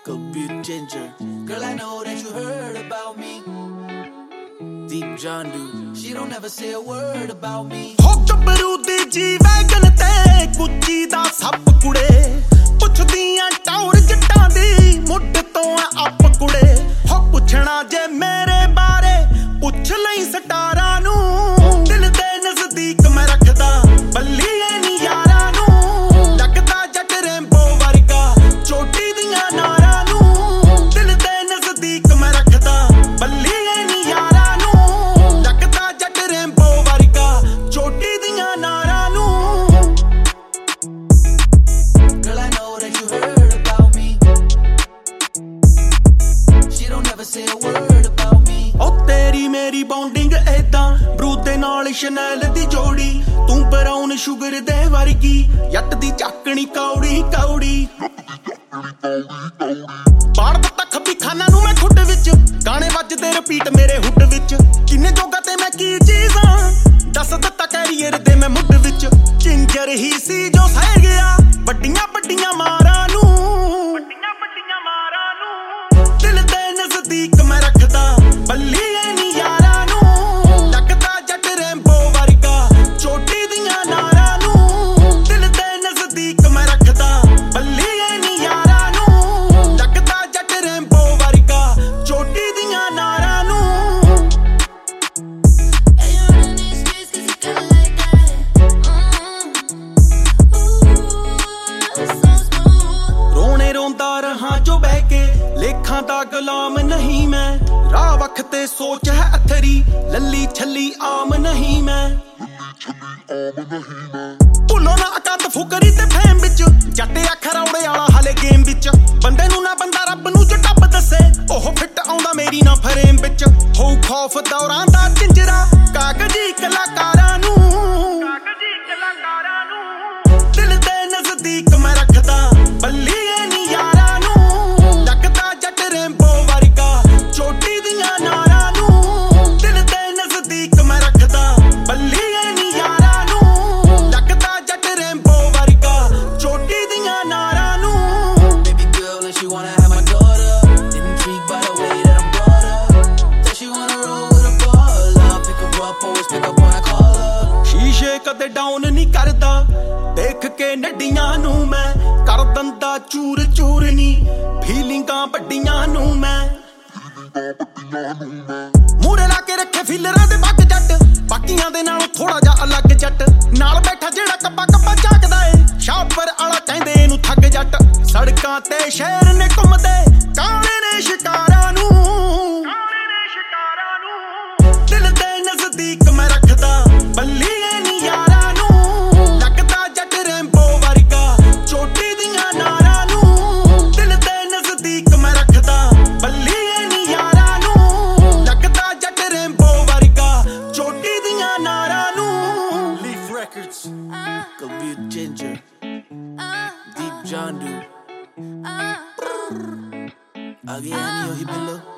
Could be a ginger. Girl, I know that you heard about me. Deep John do. She don't ever say a word about me. Ho ਗੱਭਰੂ ਦੀ G wagon ਤੇ ਕੁੱਚੀ ਦਾ ਸੱਪ ਕੁੜੇ ਪੁੱਛਦੀਆਂ ਟੌਰ ਜੱਟਾਂ ਦੀ ਮੁੱਢ ਤੋਂ up ਕੁੜੇ ਹੋ ਪੁੱਛਣਾ ਜੇ ਮੇਰੇ ਬਾਰੇ ਪੁੱਛ ਲਈ ਸਟਾਰਾਂ ਨੂੰ ਦਿਲ ਦੇ ਨਜ਼ਦੀਕ ਮੈਂ ਰੱਖਦਾ ਬੱਲੀ ਐ ਨੀ ਯਾਰਾਂ ਨੂੰ ਲੱਗਦਾ ਜੱਟ ਰੈਂਬੋ ਵਰਗਾ ਚੋਟੀ ਦੀਆਂ ਨਾਰਾਂ ਨੂੰ ਦਿਲ ਦੇ ਨਜ਼ਦੀਕ ਮੈਂ ਰੱਖਦਾ ਬੱਲੀ ਐ ਨੀ ਯਾਰਾਂ ਨੂੰ ਲੱਗਦਾ ਜੱਟ ਰੈਂਬੋ ਵਰਗਾ ਚੋਟੀ ਦੀਆਂ ਨਾਰਾਂ ਨੂੰ Girl, I know that you heard about me. She don't ever say a word about me. ਉਹ ਤੇਰੀ ਮੇਰੀ ਬੌਂਡਿੰਗ ਏਦਾਂ ਬਰੂਦ ਦੇ ਨਾਲ ਸ਼ਨੈਲ ਦੀ ਜੋੜੀ ਤੂੰ ਬਰਾਊਨ ਸ਼ੂਗਰ ਦੇ ਵਰਗੀ ਜੱਟ ਦੀ ਚਾਕਣੀ ਕੌੜੀ ਕੌੜੀ ਬਾੜ ਦਿੱਤਾ ਖੱਬੀ ਖਾਨਾ ਨੂੰ ਮੈਂ ਖੁੱਡ ਵਿੱਚ ਗਾਣੇ ਵੱਜਦੇ ਰਿਪੀਟ ਮੇਰੇ ਹੁੱਡ ਵਿੱਚ ਕਿੰਨੇ ਜੋਗਾ ਤੇ ਮੈਂ ਕੀ ਚੀਜ਼ਾਂ ਦੱਸ ਦਿੱਤਾ ਕੈਰੀਅਰ ਦੇ ਮੈਂ ਮੁੱਢ ਵਿੱਚ ਚਿੰਜਰ ਹੀ ਸੀ ਜੋ ਸਹਿ ਗਿਆ ਵੱਡੀਆਂ ਵੱਡੀਆਂ ਮਾਰਾਂ ਨੂੰ ਦਿਲ ਦੇ ਨਜ਼ਦੀਕ ਮੈਂ ਰੱਖਦਾ ਬੱਲੀ ਐ ਨੀ ਯਾਰਾਂ ਨੂੰ ਲੱਗਦਾ ਜੱਟ ਰੈਂਬੋ ਵਰਗਾ ਚੋਟੀ ਦੀਆਂ ਨਾਰਾਂ ਨੂੰ ਦਿਲ ਦੇ ਨਜ਼ਦੀਕ ਮੈਂ ਰੱਖਦਾ ਬੱਲੀ ਐ ਨੀ ਯਾਰਾਂ ਨੂੰ ਲੱਗਦਾ ਜੱਟ ਰੈਂਬੋ ਵਰਗਾ ਚੋਟੀ ਦੀਆਂ ਨਾਰਾਂ ਨੂੰ ਰੋਣੇ ਰੋਂਦਾ ਰਹਾਂ ਜੋ ਬਹਿ ਕੇ ਲੇਖਾਂ ਦਾ ਗੁਲਾਮ ਨਹੀਂ ਮੈਂ ਰਾਹ ਵਖ ਤੇ ਸੋਚ ਹੈ ਅਥਰੀ ਲੱਲੀ ਛੱਲੀ ਆਮ ਨਹੀਂ ਮੈਂ ਭੁੱਲੋ ਨਾ ਅਕਤ ਫੁਕਰੀ ਤੇ ਫੇਮ ਵਿੱਚ ਜੱਟ ਅੱਖਰ ਔੜੇ ਵਾਲਾ ਹਾਲੇ ਗੇਮ ਵਿੱਚ ਬੰਦੇ ਨੂੰ ਨਾ ਬੰਦਾ ਰੱਬ ਨੂੰ ਜੋ ਟੱਬ ਦੱਸੇ ਉਹ ਫਿੱਟ ਆਉਂਦਾ ਮੇਰੀ ਨਾ ਫਰੇਮ ਵਿੱਚ ਹੋ ਖੌਫ ਦੌਰਾਂ ਦਾ ਚਿੰਜਰਾ ਕਾਗਜ਼ੀ ਕਲਾਕਾਰਾਂ ਨੂੰ ਦਿਲ ਦੇ ਨਜ਼ਦੀਕ ਮੈਂ ਰੱਖਦਾ ਬੱਲੀ ਐ ਨੀ ਯਾਰਾਂ ਨੂੰ ਲੱਗਦਾ ਜੱਟ ਰੈਂਬੋ ਵਰਗਾ ਚੋਟੀ ਦੀਆਂ ਨਾਰਾਂ ਨੂੰ ਦਿਲ ਦੇ ਨਜ਼ਦੀਕ ਮੈਂ ਰੱਖਦਾ ਬੱਲੀ ਐ ਨੀ ਯਾਰਾਂ ਨੂੰ ਲੱਗਦਾ ਜੱਟ ਰੈਂਬੋ ਵਰਗਾ ਚੋਟੀ ਦੀਆਂ ਨਾਰਾਂ ਨੂੰ Baby girl, and she wanna have my daughter. Intrigued by the way that I'm brought up. Said she wanna roll with a baller. Pick her up, always pick up when I call her. ਸ਼ੀਸ਼ੇ ਕਦੇ down ਨਹੀਂ ਕਰਦਾ ਦੇਖ ਕੇ ਨੱਡੀਆਂ ਨੂੰ ਮੈਂ ਕਰ ਦੰਦਾ ਚੂਰ ਚੂਰ ਨੀ ਫੀਲਿੰਗਾਂ ਵੱਡੀਆਂ ਨੂੰ ਮੈਂ ਮੂਰੇ ਲਾ ਕੇ ਰੱਖੇ ਫੀਲਰਾਂ ਦੇ ਬੱਗ ਜੱਟ ਬਾਕੀਆਂ ਦੇ ਨਾਲੋਂ ਥੋੜਾ ਜਿਹਾ ਅਲੱਗ ਜੱਟ ਨਾਲ ਬੈਠਾ ਜਿਹੜਾ ਕੱਪਾ ਕੱਪਾ ਝਾਕਦਾ ਏ ਸ਼ਾਪਰ ਆਲਾ ਕਹਿੰਦੇ ਇਹਨੂੰ ਠੱਗ ਜੱਟ ਸੜਕਾਂ ਤੇ ਸ਼ਹਿਰ ਨੇ ਘੁੰਮਦੇ ਕਾਲੇ ਨੇ ਸ਼ਿਕਾਰਾਂ ਨੂੰ ਦਿਲ ਦੇ ਨਜ਼ਦੀਕ ਮੈਂ ਰੱਖਦਾ ਬੱਲੀ ਐ ਨੀ ਯਾਰਾਂ ਨੂੰ ਲੱਗਦਾ ਜੱਟ ਰੈਂਬੋ ਵਰਗਾ ਚੋਟੀ ਦੀਆਂ ਨਾਰਾਂ ਨੂੰ ਦਿਲ ਦੇ ਨਜ਼ਦੀਕ ਮੈਂ ਰੱਖਦਾ ਬੱਲੀ ਐ ਨੀ ਯਾਰਾਂ ਨੂੰ ਲੱਗਦਾ ਜੱਟ ਰੈਂਬੋ ਵਰਗਾ ਚੋਟੀ ਦੀਆਂ ਨਾਰਾਂ ਨੂੰ Leaf Records. Could be a ginger. Deep John do. Again, yo, he been look.